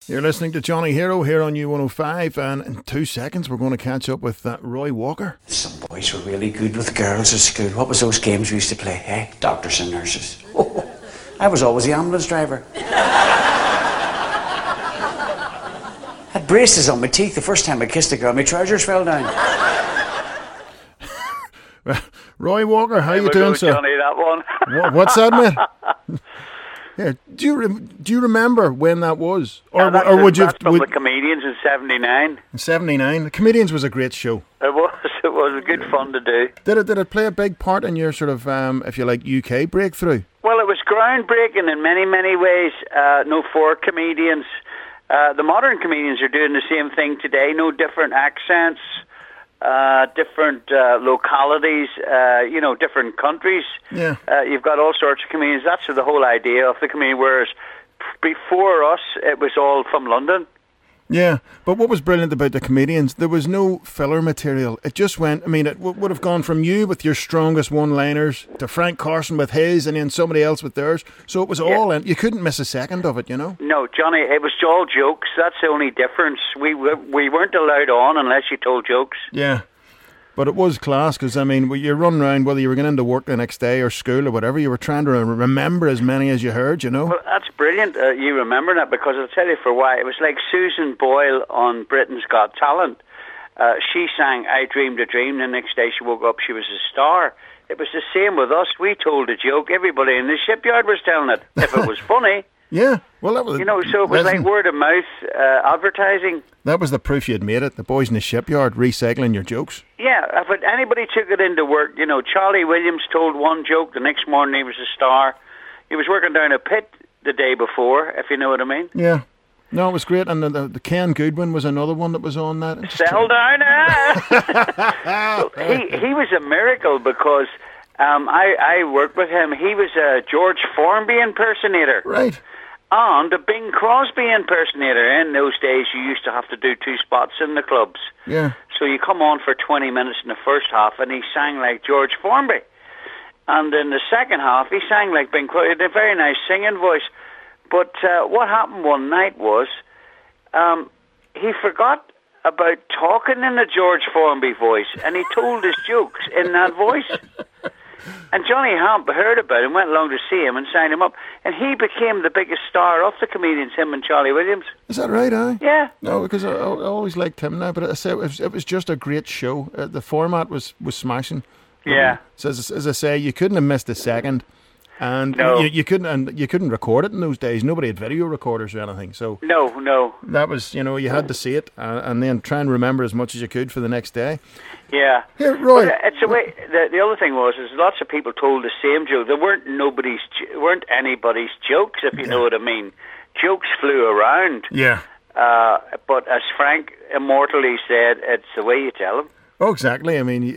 You're listening to Johnny Hero here on U105, and in 2 seconds we're going to catch up with Roy Walker. Some boys were really good with girls at school. What was those games we used to play, eh? Doctors and nurses. Oh, I was always the ambulance driver. Had braces on my teeth. The first time I kissed a girl, my trousers fell down. Roy Walker, how you doing, sir? Johnny, that one. What's that, man? Yeah, do you remember when that was, or would you? That's from the Comedians in '79. In '79, the Comedians was a great show. It was. It was good fun to do. Did it play a big part in your sort of, if you like, UK breakthrough? Well, it was groundbreaking in many ways. For comedians, the modern comedians are doing the same thing today. No different accents. Different localities, different countries. Yeah. You've got all sorts of comedians. That's the whole idea of the comedian. Whereas before us, it was all from London. Yeah, but what was brilliant about the Comedians, there was no filler material. It just went, it would have gone from you with your strongest one-liners to Frank Carson with his and then somebody else with theirs. So it was all in. You couldn't miss a second of it, you know? No, Johnny, it was all jokes. That's the only difference. We weren't allowed on unless you told jokes. Yeah. But it was class because, you run around, whether you were going into work the next day or school or whatever, you were trying to remember as many as you heard, you know? Well, that's brilliant, you remember that, because I'll tell you for why. It was like Susan Boyle on Britain's Got Talent. She sang I Dreamed a Dream. The next day she woke up, she was a star. It was the same with us. We told a joke. Everybody in the shipyard was telling it. If it was funny... Yeah, well, that was... so it was like word-of-mouth advertising. That was the proof you'd made it, the boys in the shipyard recycling your jokes. Yeah, if anybody took it into work, Charlie Williams told one joke, the next morning he was a star. He was working down a pit the day before, if you know what I mean. Yeah. No, it was great, and the Ken Goodwin was another one that was on that. Settle down, he was a miracle because... I worked with him. He was a George Formby impersonator. Right. And a Bing Crosby impersonator. In those days, you used to have to do 2 spots in the clubs. Yeah. So you come on for 20 minutes in the first half, and he sang like George Formby. And in the second half, he sang like Bing Crosby. He had a very nice singing voice. But what happened one night was he forgot about talking in the George Formby voice, and he told his jokes in that voice. And Johnny Hamp heard about him, went along to see him and signed him up. And he became the biggest star of the Comedians, him and Charlie Williams. Is that right, Yeah. No, because I always liked him now, but it was just a great show. The format was smashing. Yeah. So as I say, you couldn't have missed a second. And no. you couldn't record it in those days. Nobody had video recorders or anything. So no. That was, you had to see it and then try and remember as much as you could for the next day. Yeah. Here, Roy. But it's a way. The other thing was lots of people told the same joke. There weren't anybody's jokes, if you know what I mean. Jokes flew around. Yeah. But as Frank immortally said, it's the way you tell them. Oh, exactly.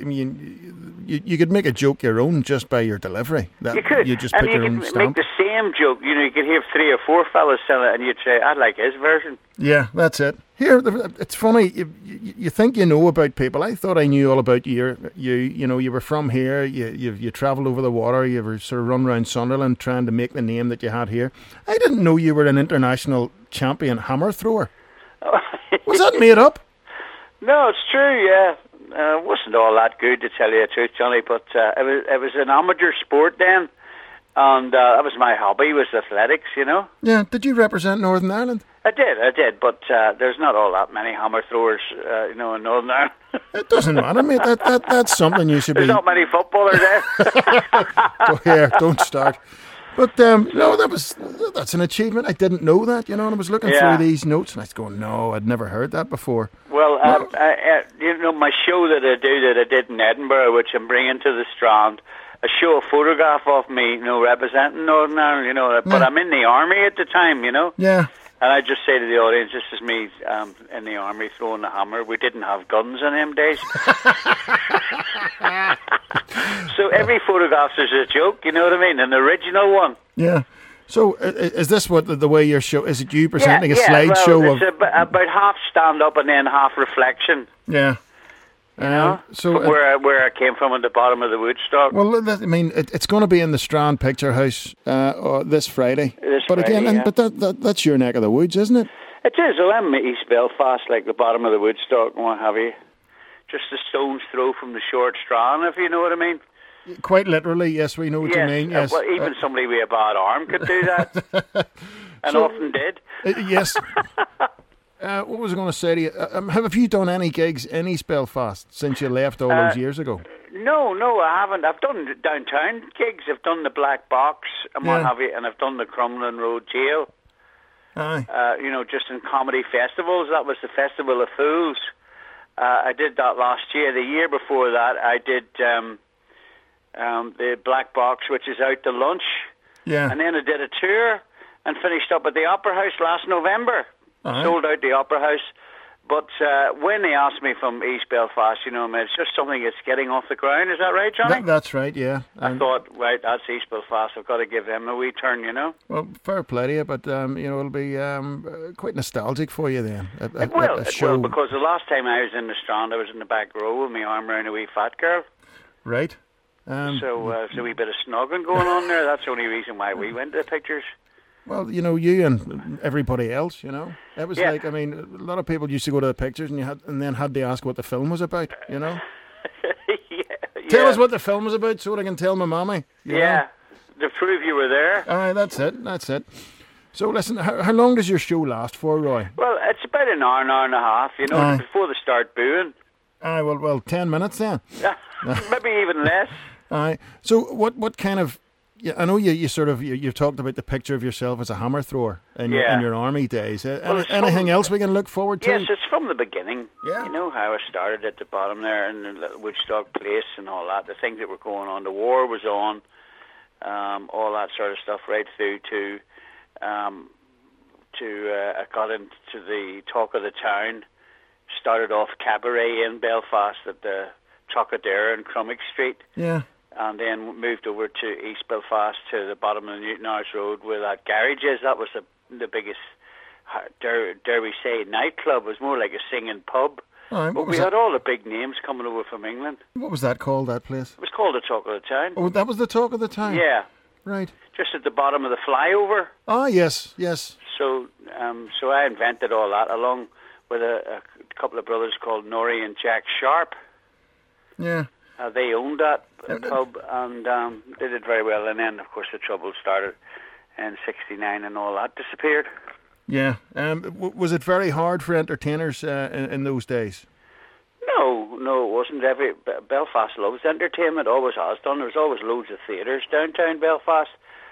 You could make a joke your own just by your delivery. You could. You just put your own stamp. Make the same joke. You could hear 3 or 4 fellas tell it, and you'd say, "I'd like his version." Yeah, that's it. Here, it's funny. You think you know about people. I thought I knew all about you. You were from here. You travelled over the water. You were sort of run around Sunderland trying to make the name that you had here. I didn't know you were an international champion hammer thrower. Was that made up? No, it's true. Yeah. It wasn't all that good, to tell you the truth, Johnny, but it was an amateur sport then, and that was my hobby, was athletics, Yeah, did you represent Northern Ireland? I did, but there's not all that many hammer throwers, in Northern Ireland. It doesn't matter, mate, that's something you should There's not many footballers there. Go here, don't start. But no, that's an achievement. I didn't know that, and I was looking through these notes, and I was going, no, I'd never heard that before. Well, my show that I did in Edinburgh, which I'm bringing to the Strand, I show a photograph of me, representing Northern Ireland, but I'm in the army at the time, Yeah. And I just say to the audience, this is me in the army throwing the hammer. We didn't have guns in them days. So every photograph is a joke, you know what I mean? An original one. Yeah. So is this what the way your show, is it you presenting a slideshow? It's about half stand-up and then half reflection. Yeah. So where I came from at the bottom of the Woodstock. Well, it's going to be in the Strand Picture House this Friday. But again, that's your neck of the woods, isn't it? It is. Well, I'm East Belfast, like the bottom of the Woodstock and what have you. Just a stone's throw from the short strand, if you know what I mean. Quite literally, yes, we know what you mean. Yes, well, even somebody with a bad arm could do that, and often did. Yes. What was I going to say to you? Have you done any gigs in East Belfast since you left all those years ago? No, I haven't. I've done downtown gigs. I've done the Black Box and what have you, and I've done the Crumlin Road Jail. Aye. Just in comedy festivals. That was the Festival of Fools. I did that last year. The year before that, I did the Black Box, which is out to lunch. Yeah. And then I did a tour and finished up at the Opera House last November. Aye. Sold out the Opera House. But when they asked me from East Belfast, it's just something that's getting off the ground. Is that right, Johnny? That's right, yeah. I thought, right, that's East Belfast. I've got to give them a wee turn, Well, fair play to you, but, it'll be quite nostalgic for you then. It will, because the last time I was in the Strand, I was in the back row with my arm around a wee fat girl. Right. So there's a wee bit of snogging going on there. That's the only reason why we went to the pictures. Well, you and everybody else, It was like, a lot of people used to go to the pictures and then had to ask what the film was about, Yeah. Tell us what the film was about so I can tell my mommy. You know? To prove you were there. Aye, that's it. So listen, how long does your show last for, Roy? Well, it's about an hour and a half, before they start booing. Aye, well, 10 minutes then. Maybe even less. Aye. So what kind of... Yeah, I know you've talked about the picture of yourself as a hammer thrower in your army days. Anything else we can look forward to? Yes, it's from the beginning. Yeah. You know how I started at the bottom there in the Woodstock Place and all that. The things that were going on. The war was on. All that sort of stuff right through to I got into the talk of the town. Started off cabaret in Belfast at the Trocadero in Crummock Street. Yeah. And then moved over to East Belfast to the bottom of the Newton Arts Road where that garage is. That was the biggest, dare we say, nightclub. It was more like a singing pub. But we had all the big names coming over from England. What was that called, that place? It was called the Talk of the Town. Oh, that was the Talk of the Town? Yeah. Right. Just at the bottom of the flyover. Ah, yes. So I invented all that along with a couple of brothers called Norrie and Jack Sharp. Yeah. They owned that pub and they did very well. And then, of course, the trouble started in '69 and all that disappeared. Yeah. Was it very hard for entertainers in those days? No, it wasn't. Belfast loves entertainment, always has done. There was always loads of theatres downtown Belfast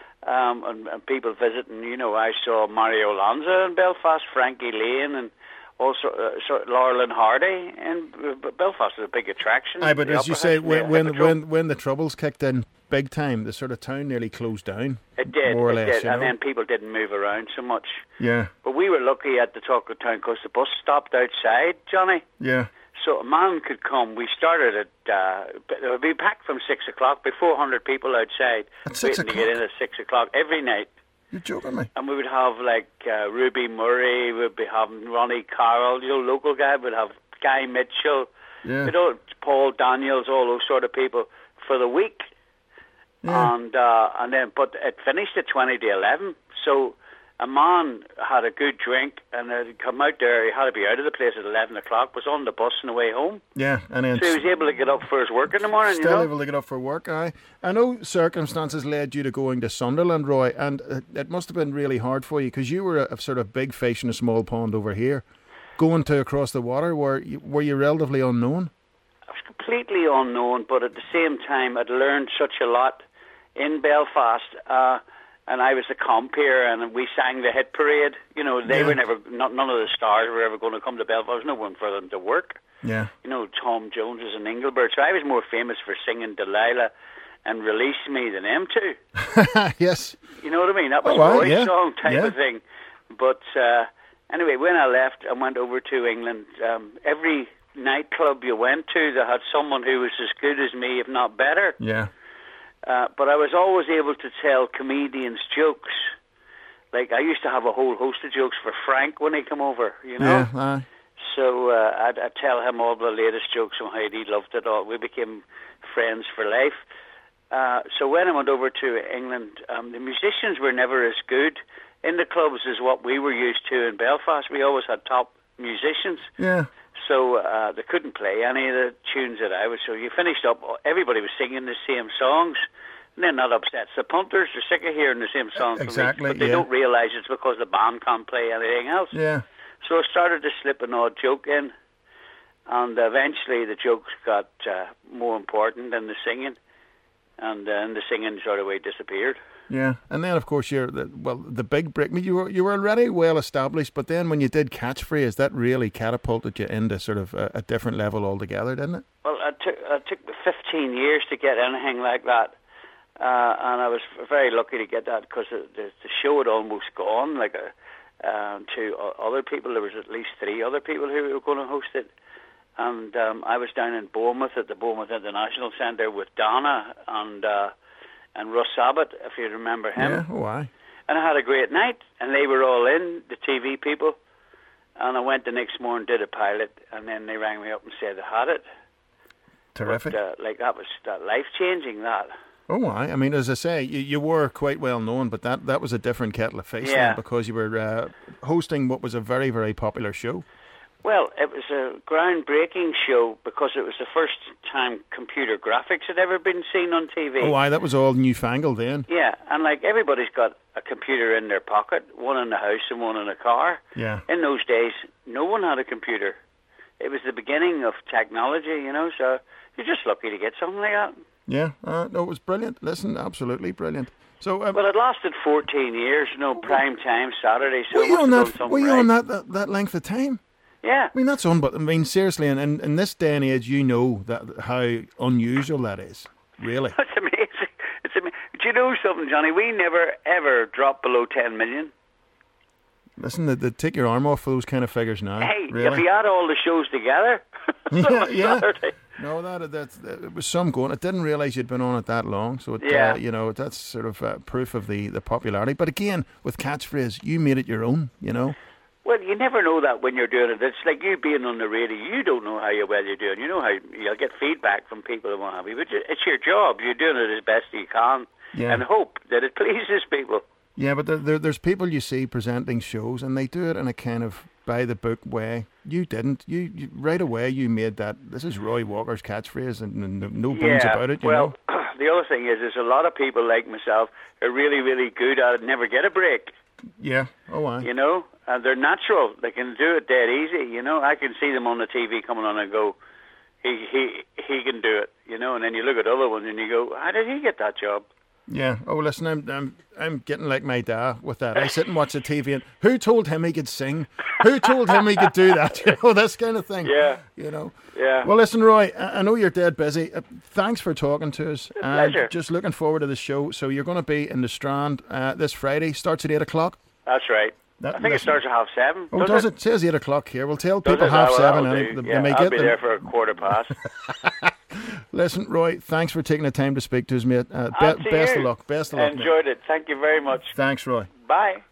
and people visiting. I saw Mario Lanza in Belfast, Frankie Lane and also Laurel and Hardy, and Belfast is a big attraction. Aye, but as you say, when the troubles kicked in big time, the sort of town nearly closed down. It did, more or less, and then people didn't move around so much. Yeah. But we were lucky at the Talk of the Town because the bus stopped outside, Johnny. Yeah. So a man could come. We started at, it would be packed from 6 o'clock, be 400 people outside waiting to get in at 6 o'clock every night. You're joking me. And we would have Ruby Murray, we'd be having Ronnie Carroll, local guy, we'd have Guy Mitchell, Paul Daniels, all those sort of people for the week. Yeah. And then, but it finished at 20 to 11. So a man had a good drink and he'd come out there, he had to be out of the place at 11 o'clock, was on the bus on the way home. Yeah, and then... So he was able to get up for his work in the morning, Still able to get up for work, aye. I know circumstances led you to going to Sunderland, Roy, and it must have been really hard for you, because you were a sort of big fish in a small pond over here. Going to across the water, were you relatively unknown? I was completely unknown, but at the same time, I'd learned such a lot in Belfast, and I was the compere, and we sang the hit parade. They were never, none of the stars were ever going to come to Belfast. There was no one for them to work. Yeah. Tom Jones was in Engelbert, so I was more famous for singing Delilah and Release Me than them two. Yes. You know what I mean? That was Roy's song type of thing. But anyway, when I left and went over to England, every nightclub you went to, they had someone who was as good as me, if not better. Yeah. But I was always able to tell comedians jokes. Like, I used to have a whole host of jokes for Frank when he came over, Yeah, aye. So I'd tell him all the latest jokes and how he loved it all. We became friends for life. So when I went over to England, the musicians were never as good in the clubs is what we were used to in Belfast. We always had top musicians. Yeah. So they couldn't play any of the tunes that I was. So you finished up, everybody was singing the same songs. And then that upsets the punters. They're sick of hearing the same songs. Exactly, but they don't realise it's because the band can't play anything else. Yeah. So I started to slip an odd joke in. And eventually the jokes got more important than the singing. And then the singing sort of way disappeared. Yeah, and then of course the big break. I mean, you were already well established, but then when you did Catchphrase, that really catapulted you into sort of a different level altogether, didn't it? Well, it took 15 years to get anything like that, and I was very lucky to get that because the show had almost gone. Like to other people, there was at least 3 other people who were going to host it, and I was down in Bournemouth at the Bournemouth International Centre with Donna and Russ Abbott, if you remember him. Yeah, why? And I had a great night, and they were all in, the TV people. And I went the next morning, did a pilot, and then they rang me up and said they had it. Terrific. But, that was life-changing, that. Oh, why? I mean, as I say, you were quite well known, but that was a different kettle of fish then, because you were hosting what was a very, very popular show. Well, it was a groundbreaking show because it was the first time computer graphics had ever been seen on TV. Oh, aye, that was all newfangled then. Yeah, and like everybody's got a computer in their pocket, one in the house and one in a car. Yeah. In those days, no one had a computer. It was the beginning of technology, so you're just lucky to get something like that. Yeah, no, it was brilliant. Listen, absolutely brilliant. So, well, it lasted 14 years, prime time Saturday. So were you on that length of time? Yeah. I mean, that's but I mean, seriously, in this day and age, you know that how unusual that is. Really. It's amazing. It's amazing. Do you know something, Johnny? We never, ever dropped below 10 million. Listen, they take your arm off for those kind of figures now. Hey, really? if you add all the shows together... yeah. No, it was some going. I didn't realise you'd been on it that long. So, that's sort of proof of the popularity. But again, with Catchphrase, you made it your own, Well, you never know that when you're doing it. It's like you being on the radio. You don't know how well you're doing. You know how you'll get feedback from people and what have you. But it's your job. You're doing it as best you can and hope that it pleases people. Yeah, but there's people you see presenting shows and they do it in a kind of by-the-book way. You didn't. You right away you made that. This is Roy Walker's Catchphrase and no bones about it, you know. The other thing is there's a lot of people like myself who are really, really good at it and never get a break. Yeah. Oh, aye. And they're natural. They can do it dead easy. I can see them on the TV coming on and go, he can do it. And then you look at other ones and you go, how did he get that job? Yeah. Oh, listen, I'm getting like my dad with that. I sit and watch the TV and who told him he could sing? Who told him he could do that? This kind of thing. Yeah. Yeah. Well, listen, Roy, I know you're dead busy. Thanks for talking to us. Pleasure. Just looking forward to the show. So you're going to be in the Strand this Friday. Starts at 8 o'clock. That's right. I think it starts at 7:30. Oh, does it? It says 8 o'clock here. We'll tell people 7:30. I'll be there for 15:15. Listen, Roy, thanks for taking the time to speak to us, mate. Best of luck. Best of luck. Enjoyed it. Thank you very much. Thanks, Roy. Bye.